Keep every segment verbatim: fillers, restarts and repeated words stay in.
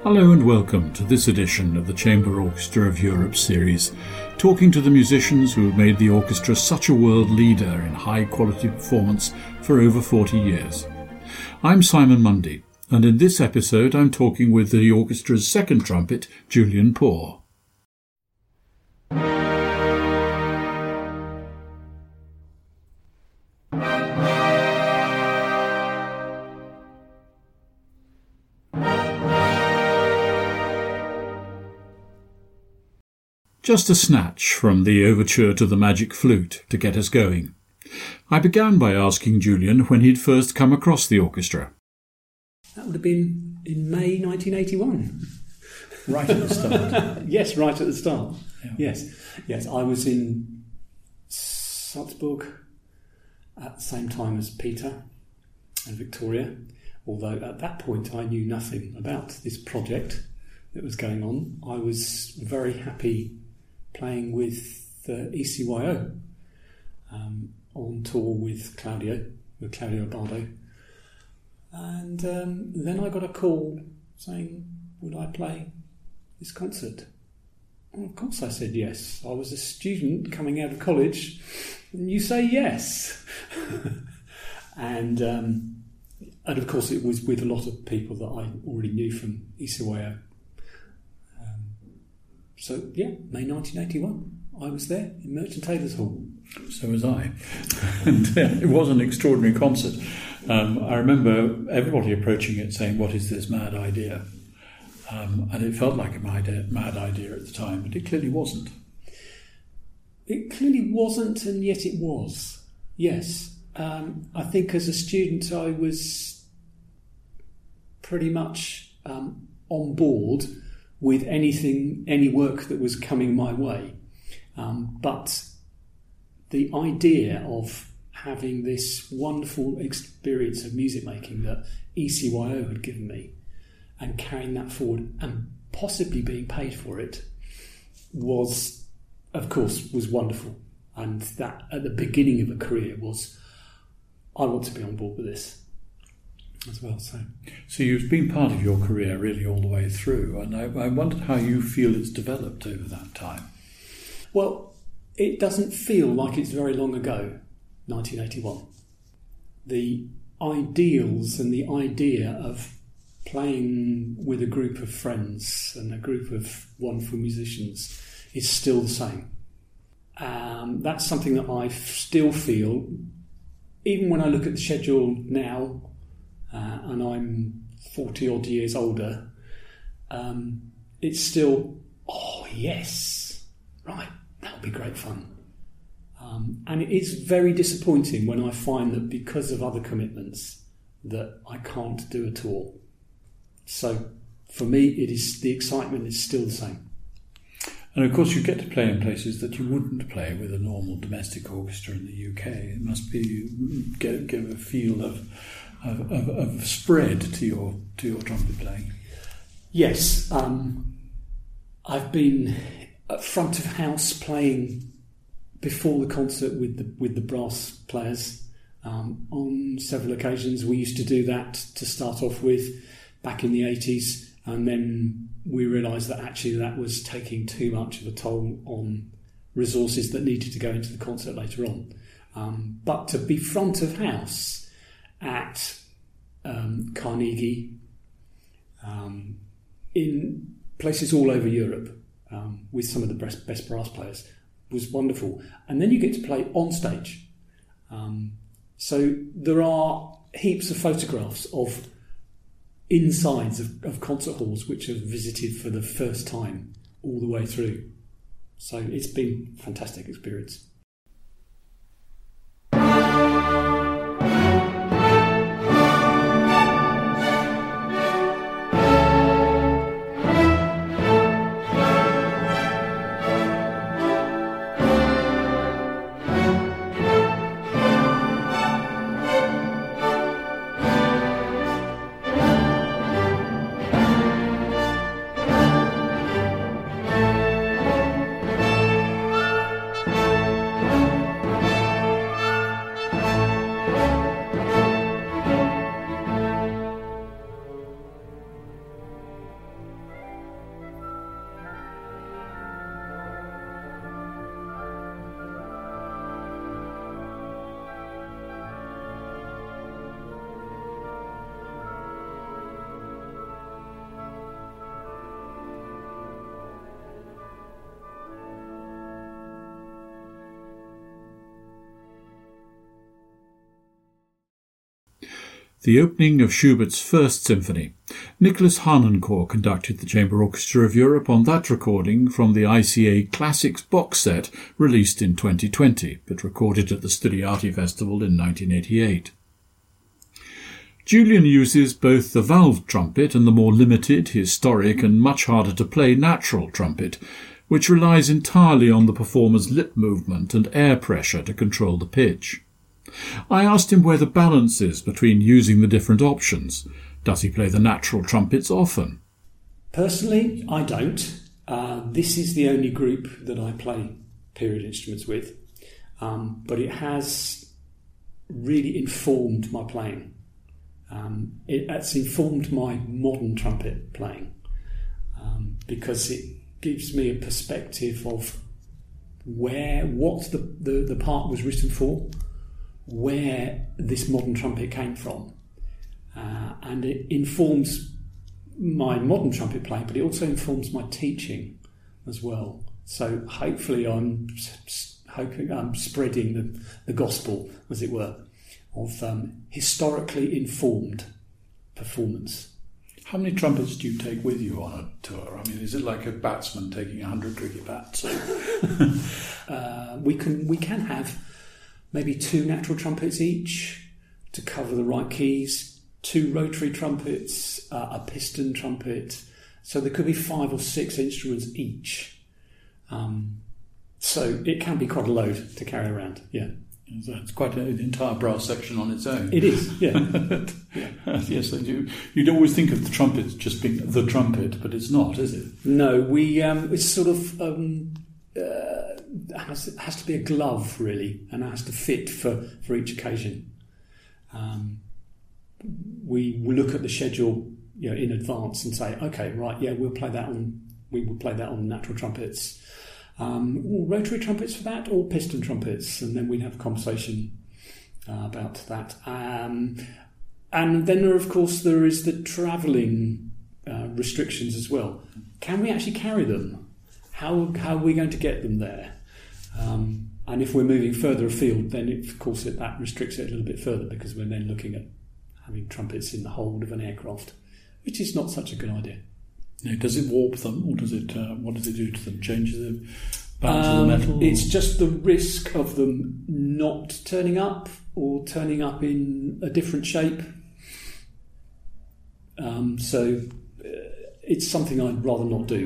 Hello and welcome to this edition of the Chamber Orchestra of Europe series, talking to the musicians who have made the orchestra such a world leader in high-quality performance for over forty years. I'm Simon Mundy, and in this episode I'm talking with the orchestra's second trumpet, Julian Poor. Just a snatch from the overture to the Magic Flute to get us going. I began by asking Julian when he'd first come across the orchestra. That would have been in May nineteen eighty-one. Right at the start. Yes, right at the start. Yeah. Yes, yes. I was in Salzburg at the same time as Peter and Victoria, although at that point I knew nothing about this project that was going on. I was very happy playing with the E C Y O um, on tour with Claudio, with Claudio Abbado. And um, then I got a call saying, would I play this concert? Well, of course I said yes. I was a student coming out of college, and you say yes. and um, and of course it was with a lot of people that I already knew from E C Y O. So, yeah, May nineteen eighty-one, I was there in Merchant Taylors' Hall. So was I. and uh, it was an extraordinary concert. Um, I remember everybody approaching it saying, what is this mad idea? Um, and it felt like a mad, mad idea at the time, but it clearly wasn't. It clearly wasn't, and yet it was. Yes. Um, I think as a student I was pretty much um, on board with anything, any work that was coming my way. Um, but the idea of having this wonderful experience of music making that E C Y O had given me and carrying that forward and possibly being paid for it was, of course, was wonderful. And that at the beginning of a career was, I want to be on board with this as well. So so you've been part of your career really all the way through, and I, I wondered how you feel it's developed over that time. Well, it doesn't feel like it's very long ago, nineteen eighty-one. The ideals and the idea of playing with a group of friends and a group of wonderful musicians is still the same. Um, that's something that I still feel, even when I look at the schedule now, Uh, and I'm forty odd years older, um, it's still, oh yes, right, that'll be great fun. Um, and it is very disappointing when I find that because of other commitments that I can't do a tour. So for me, it is the excitement is still the same. And of course you get to play in places that you wouldn't play with a normal domestic orchestra in the U K. It must be, get, give a feel of Of, of, of spread to your to your trumpet playing. Yes, um, I've been at front of house playing before the concert with the with the brass players um, on several occasions. We used to do that to start off with back in the eighties, and then we realised that actually that was taking too much of a toll on resources that needed to go into the concert later on. Um, but to be front of house at um, Carnegie, um, in places all over Europe, um, with some of the best, best brass players, was wonderful. And then you get to play on stage. Um, so there are heaps of photographs of insides of, of concert halls which I've visited for the first time all the way through. So it's been a fantastic experience. the opening of Schubert's First Symphony. Nicholas Harnoncourt conducted the Chamber Orchestra of Europe on that recording from the I C A Classics box set released in twenty twenty, but recorded at the Studiati Festival in nineteen eighty-eight. Julian uses both the valve trumpet and the more limited, historic and much harder to play natural trumpet, which relies entirely on the performer's lip movement and air pressure to control the pitch. I asked him where the balance is between using the different options. Does he play the natural trumpets often? Personally, I don't. Uh, this is the only group that I play period instruments with, um, but it has really informed my playing. Um, it, it's informed my modern trumpet playing um, because it gives me a perspective of where, what the, the, the part was written for, where this modern trumpet came from. Uh, and it informs my modern trumpet playing, but it also informs my teaching as well. So hopefully I'm hoping I'm spreading the, the gospel, as it were, of um, historically informed performance. How many trumpets do you take with you on a tour? I mean, is it like a batsman taking a hundred cricket bats? uh, we can we can have maybe two natural trumpets each to cover the right keys, two rotary trumpets, uh, a piston trumpet. So there could be five or six instruments each. Um, so it can be quite a load to carry around, yeah. It's quite an entire brass section on its own. It is, yeah. yeah. Yes, they do. You'd always think of the trumpet just being the trumpet, but it's not, is it? No, we. Um, it's sort of um, uh, has, it has to be a glove, really, and it has to fit for, for each occasion. Um, we will look at the schedule, you know, in advance and say, okay, right, yeah, we'll play that on. We will play that on natural trumpets. Um, rotary trumpets for that, or piston trumpets, and then we'd have a conversation uh, about that. Um, and then, there, of course, there is the travelling uh, restrictions as well. Can we actually carry them? How how are we going to get them there? Um, and if we're moving further afield, then it, of course it, that restricts it a little bit further, because we're then looking at having trumpets in the hold of an aircraft, which is not such a good idea. No, does it warp them, or does it? Uh, what does it do to them? Change the balance um, of the metal? It's just the risk of them not turning up, or turning up in a different shape. Um, so uh, it's something I'd rather not do.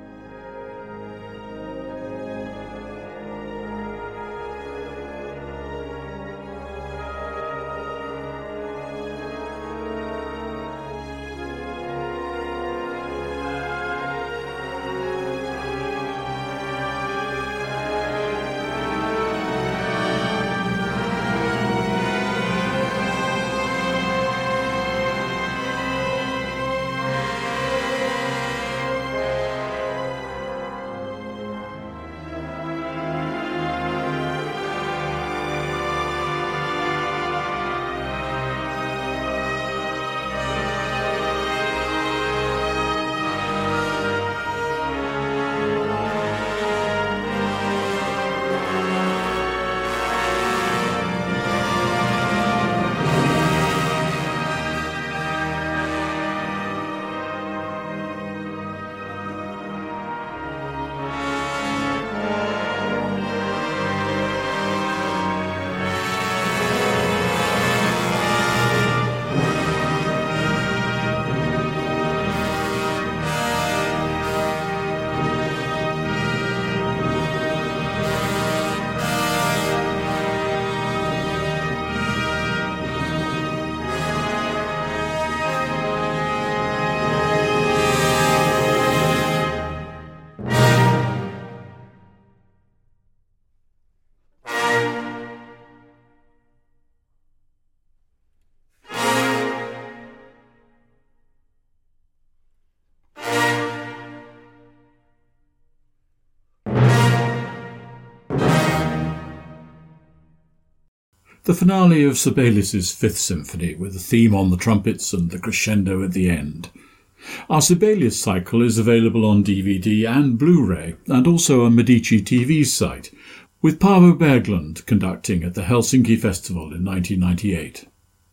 The finale of Sibelius's Fifth Symphony, with the theme on the trumpets and the crescendo at the end. Our Sibelius cycle is available on D V D and Blu-ray, and also on Medici T V's site, with Paavo Berglund conducting at the Helsinki Festival in nineteen ninety-eight.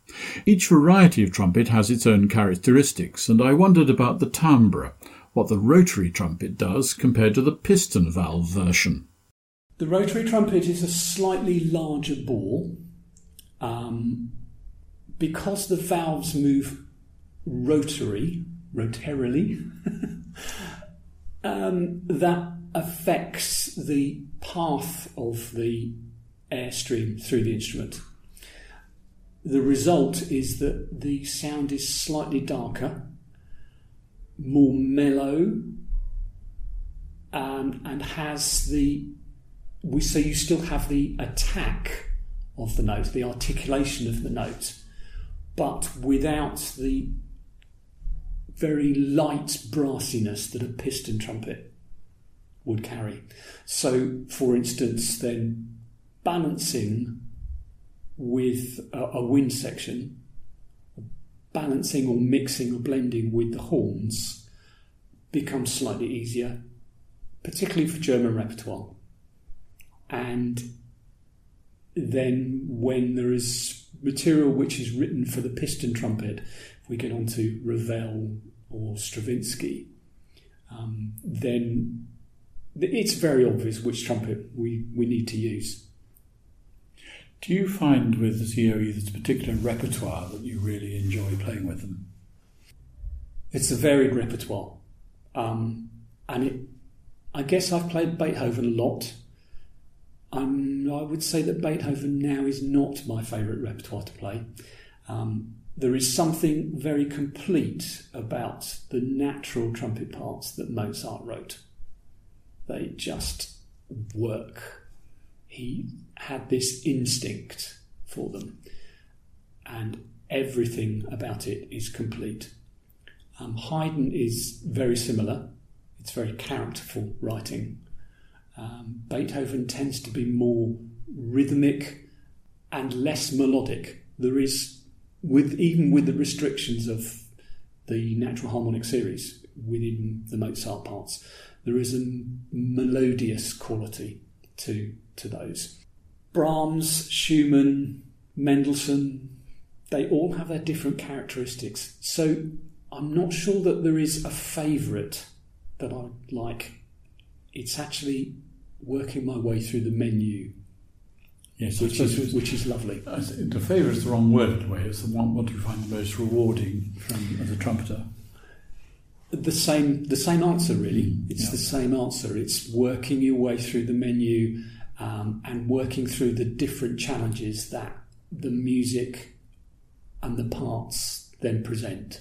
Each variety of trumpet has its own characteristics, and I wondered about the timbre, what the rotary trumpet does compared to the piston valve version. The rotary trumpet is a slightly larger bore. Um, because the valves move rotary, rotarily, um, that affects the path of the airstream through the instrument. The result is that the sound is slightly darker, more mellow, um, and has the... We, so you still have the attack of the note, the articulation of the note, but without the very light brassiness that a piston trumpet would carry. So, for instance, then balancing with a, a wind section, balancing or mixing or blending with the horns becomes slightly easier, particularly for German repertoire. And then when there is material which is written for the piston trumpet, if we get on to Ravel or Stravinsky, um, then it's very obvious which trumpet we, we need to use. Do you find with the C O E there's a particular repertoire that you really enjoy playing with them? It's a varied repertoire. Um, and it, I guess I've played Beethoven a lot. Um, I would say that Beethoven now is not my favourite repertoire to play. Um, there is something very complete about the natural trumpet parts that Mozart wrote. They just work. He had this instinct for them, and everything about it is complete. Um, Haydn is very similar. It's very characterful writing. Um, Beethoven tends to be more rhythmic and less melodic. There is, with even with the restrictions of the natural harmonic series within the Mozart parts, there is a melodious quality to to those. Brahms, Schumann, Mendelssohn, they all have their different characteristics. So I'm not sure that there is a favourite that I like. It's actually working my way through the menu, yes, which is which is lovely. I think the favourite is the wrong word in a way. It's the one. What do you find the most rewarding from as a trumpeter? The same, the same answer really. Mm, it's yeah. the same answer. It's working your way through the menu um, and working through the different challenges that the music and the parts then present.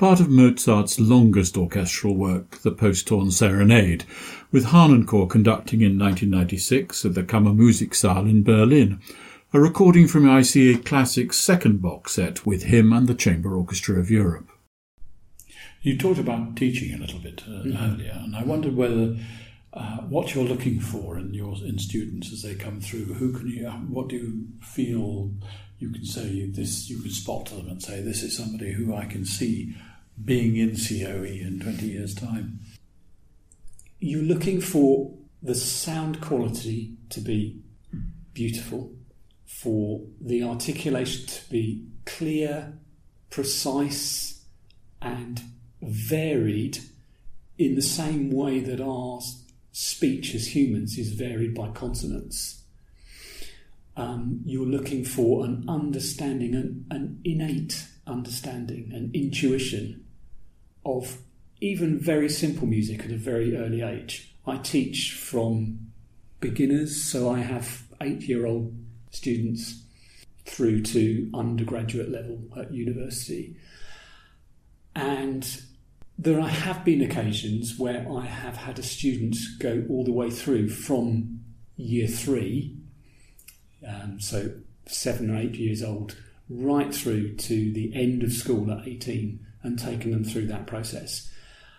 part of Mozart's longest orchestral work, the Post-Torn Serenade, with Harnoncourt conducting in nineteen ninety-six at the Kammermusiksaal in Berlin, a recording from I C A Classic's second box set with him and the Chamber Orchestra of Europe. You talked about teaching a little bit uh, mm-hmm. earlier, and I wondered whether uh, what you're looking for in your in students as they come through. Who can you? What do you feel you can say this? You can spot them and say this is somebody who I can see being in C O E in twenty years' time. You're looking for the sound quality to be beautiful, for the articulation to be clear, precise, and varied in the same way that our speech as humans is varied by consonants. Um, you're looking for an understanding, an, an innate understanding, an intuition of even very simple music at a very early age. I teach from beginners, so I have eight-year-old students through to undergraduate level at university. And there have been occasions where I have had a student go all the way through from year three, um, so seven or eight years old, right through to the end of school at eighteen, and taken them through that process.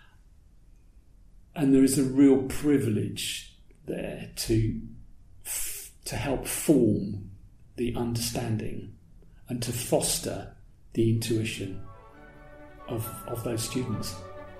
And there is a real privilege there to to help form the understanding and to foster the intuition of, of those students.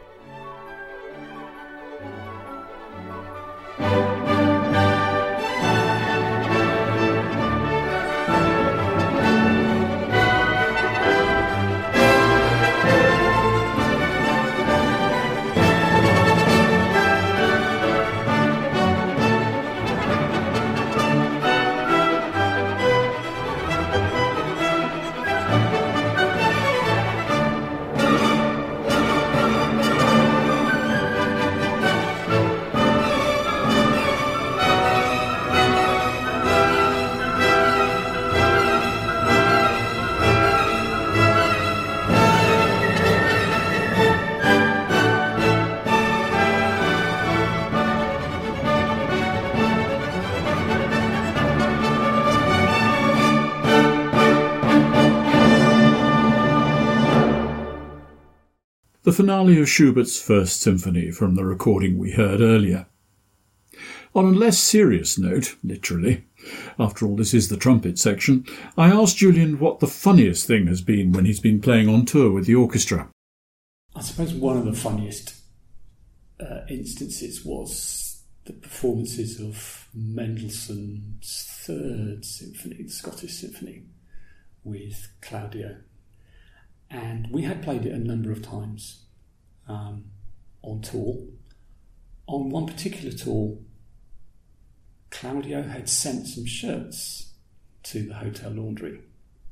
The finale of Schubert's First Symphony from the recording we heard earlier. On a less serious note, literally, after all this is the trumpet section, I asked Julian what the funniest thing has been when he's been playing on tour with the orchestra. I suppose one of the funniest uh, instances was the performances of Mendelssohn's Third Symphony, the Scottish Symphony, with Claudio. And we had played it a number of times um, on tour. On one particular tour, Claudio had sent some shirts to the hotel laundry,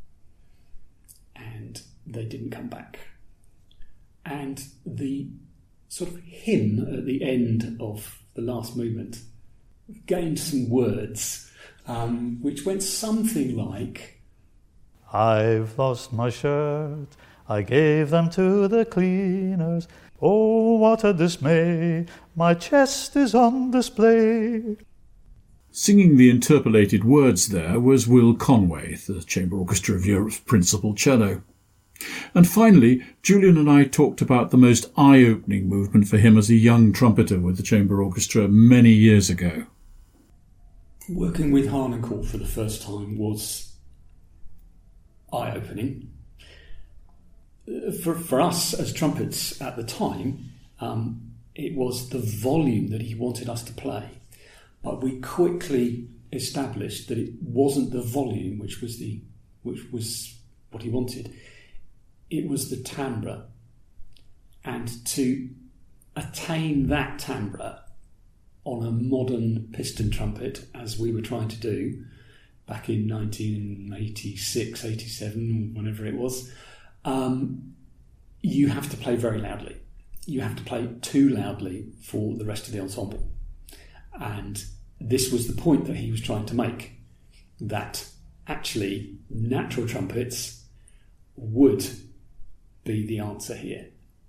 and they didn't come back. And the sort of hymn at the end of the last movement gained some words, um, which went something like, I've lost my shirt, I gave them to the cleaners. Oh, what a dismay, my chest is on display. Singing the interpolated words there was Will Conway, the Chamber Orchestra of Europe's principal cello. And finally, Julian and I talked about the most eye-opening movement for him as a young trumpeter with the Chamber Orchestra many years ago. Working with Harnoncourt for the first time was eye-opening. For, for us as trumpets at the time, um, it was the volume that he wanted us to play. But we quickly established that it wasn't the volume which was the which was what he wanted. It was the timbre. And to attain that timbre on a modern piston trumpet, as we were trying to do back in nineteen eighty-six, eighty-seven, whenever it was, um, you have to play very loudly. You have to play too loudly for the rest of the ensemble. And this was the point that he was trying to make, that actually natural trumpets would be the answer here.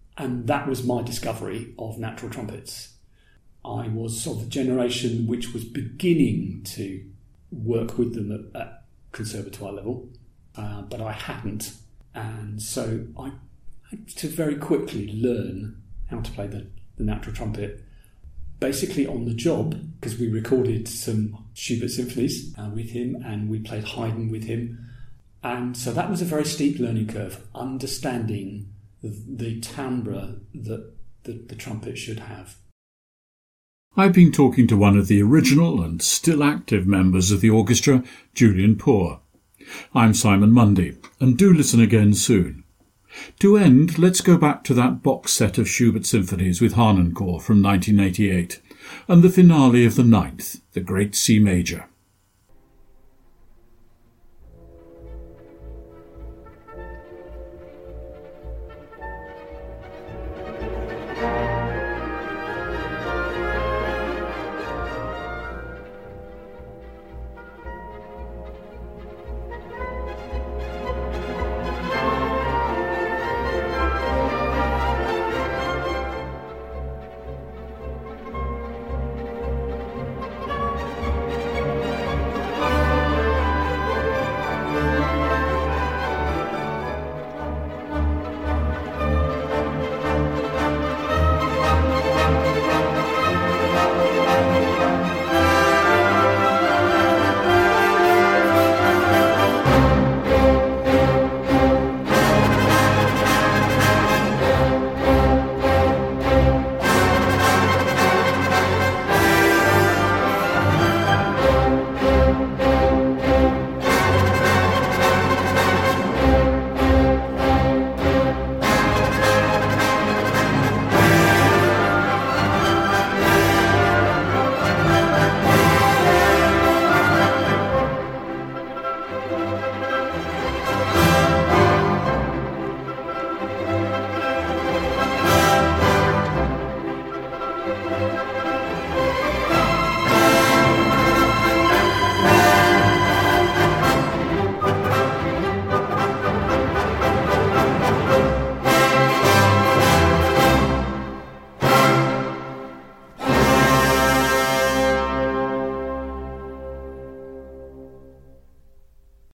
And that was my discovery of natural trumpets. I was of the generation which was beginning to work with them at, at conservatoire level, uh, but I hadn't. And so I had to very quickly learn how to play the, the natural trumpet, basically on the job, because we recorded some Schubert symphonies uh, with him and we played Haydn with him. And so that was a very steep learning curve, understanding the, the timbre that the, the trumpet should have. I've been talking to one of the original and still active members of the orchestra, Julian Poor. I'm Simon Mundy, and do listen again soon. To end, let's go back to that box set of Schubert symphonies with Harnoncourt from nineteen eighty-eight, and the finale of the ninth, the Great C Major.